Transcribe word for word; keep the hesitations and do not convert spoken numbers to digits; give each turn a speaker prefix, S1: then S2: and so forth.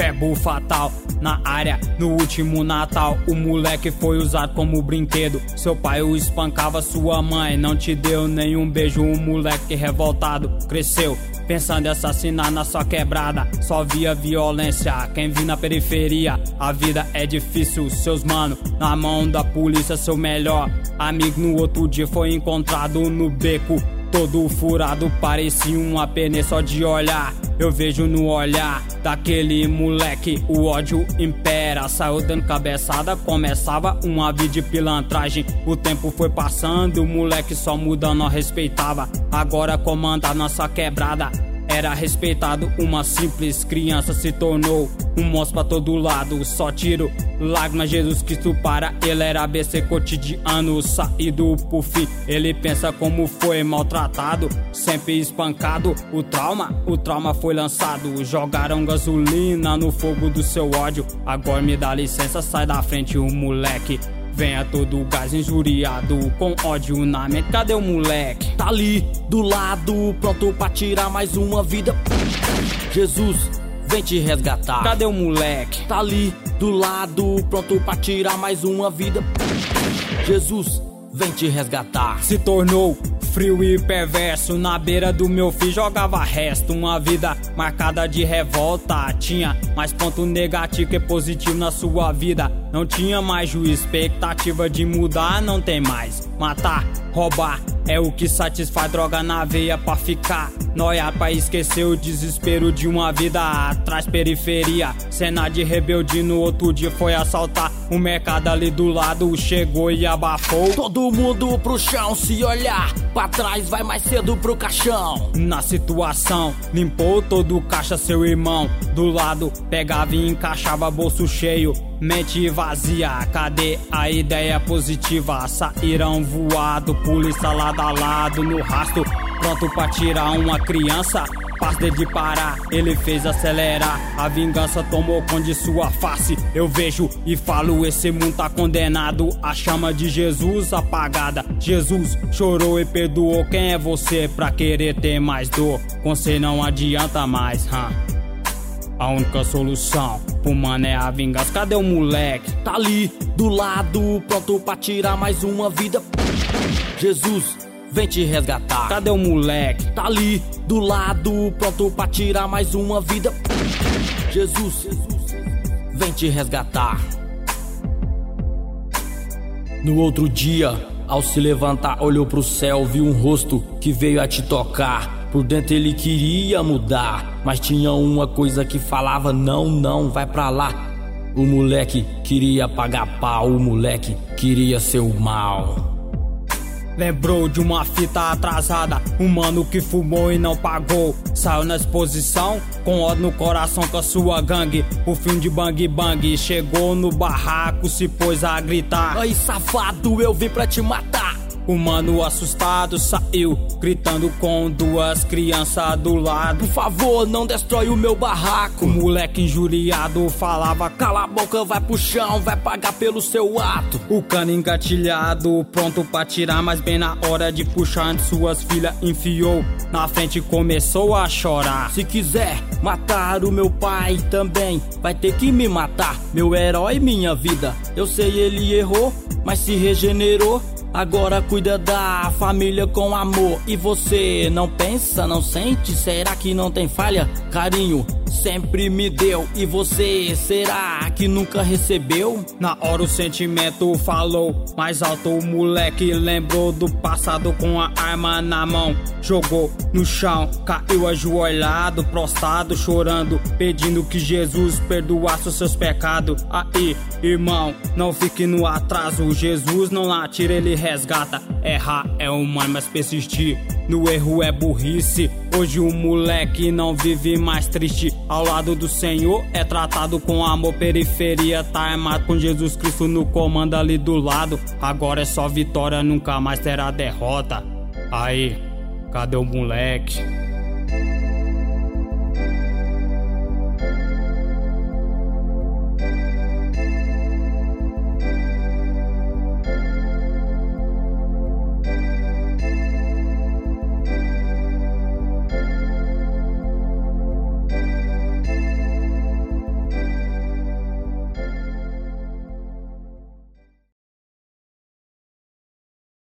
S1: verbo fatal na área. No último Natal, o moleque foi usado como brinquedo. Seu pai o espancava, sua mãe não te deu nenhum beijo. O moleque revoltado cresceu pensando em assassinar na sua quebrada. Só via violência, quem vive na periferia. A vida é difícil, seus mano na mão da polícia. Seu melhor amigo no outro dia foi encontrado no beco, todo furado, parecia um apene só de olhar. Eu vejo no olhar daquele moleque, o ódio impera. Saiu dando cabeçada, começava uma vida de pilantragem. O tempo foi passando, o moleque só mudando, não respeitava. Agora comanda nossa quebrada. Era respeitado, uma simples criança se tornou um monstro pra todo lado. Só tiro lágrimas, Jesus Cristo para ele era A B C cotidiano, saído por fim. Ele pensa como foi maltratado, sempre espancado. O trauma, o trauma foi lançado. Jogaram gasolina no fogo do seu ódio. Agora me dá licença, sai da frente o moleque. Venha todo gás injuriado, com ódio na mente. Cadê o moleque?
S2: Tá ali, do lado, pronto pra tirar mais uma vida. Jesus, vem te resgatar.
S1: Cadê o moleque?
S2: Tá ali, do lado, pronto pra tirar mais uma vida. Jesus, vem te resgatar.
S1: Se tornou frio e perverso, na beira do meu filho jogava resto. Uma vida marcada de revolta, tinha mais ponto negativo que positivo na sua vida. Não tinha mais juízo, expectativa de mudar não tem mais. Matar, roubar é o que satisfaz, droga na veia pra ficar noiado, pra esquecer o desespero de uma vida atrás. Periferia, cena de rebelde, no outro dia foi assaltar. O mercado ali do lado chegou e abafou.
S2: Todo mundo pro chão, se olhar pra trás vai mais cedo pro caixão.
S1: Na situação, limpou todo o caixa, seu irmão do lado pegava e encaixava, bolso cheio, mente vazia. Cadê a ideia positiva? Saíram voado, polícia lado a lado no rastro, pronto pra tirar uma criança. Faz dele de parar, ele fez acelerar. A vingança tomou conta de sua face. Eu vejo e falo, esse mundo tá condenado. A chama de Jesus apagada. Jesus chorou e perdoou. Quem é você pra querer ter mais dor? Com você não adianta mais, huh? A única solução pro mano é a vingança. Cadê o moleque?
S2: Tá ali, do lado, pronto pra tirar mais uma vida. Jesus, vem te resgatar.
S1: Cadê o moleque?
S2: Tá ali, do lado, pronto pra tirar mais uma vida. Jesus, vem te resgatar. No outro dia, ao se levantar, olhou pro céu, viu um rosto que veio a te tocar. Por dentro ele queria mudar, mas tinha uma coisa que falava: não, não, vai pra lá. O moleque queria pagar pau, o moleque queria ser o mal.
S1: Lembrou de uma fita atrasada, um mano que fumou e não pagou. Saiu na exposição, com ódio no coração com a sua gangue. O fim de bang bang, chegou no barraco, se pôs a gritar:
S2: ai safado, eu vim pra te matar.
S1: O mano assustado saiu, gritando com duas crianças do lado:
S2: por favor, não destrói o meu barraco.
S1: O moleque injuriado falava:
S2: cala a boca, vai pro chão, vai pagar pelo seu ato.
S1: O cano engatilhado, pronto pra tirar, mas bem na hora de puxar, antes suas filhas enfiou na frente e começou a chorar.
S2: Se quiser matar o meu pai também, vai ter que me matar, meu herói, minha vida. Eu sei ele errou, mas se regenerou. Agora cuida da família com amor. E você não pensa, não sente? Será que não tem falha? Carinho sempre me deu. E você, será que nunca recebeu?
S1: Na hora o sentimento falou mais alto. O moleque lembrou do passado com a arma na mão. Jogou no chão, caiu ajoelhado, prostrado, chorando, pedindo que Jesus perdoasse os seus pecados. Aí, irmão, não fique no atraso. Jesus não atira, ele resgata. Errar é humano, mas persistir no erro é burrice. Hoje o moleque não vive mais triste. Ao lado do Senhor é tratado com amor. Periferia tá armado com Jesus Cristo no comando ali do lado. Agora é só vitória, nunca mais terá derrota. Aí, cadê o moleque?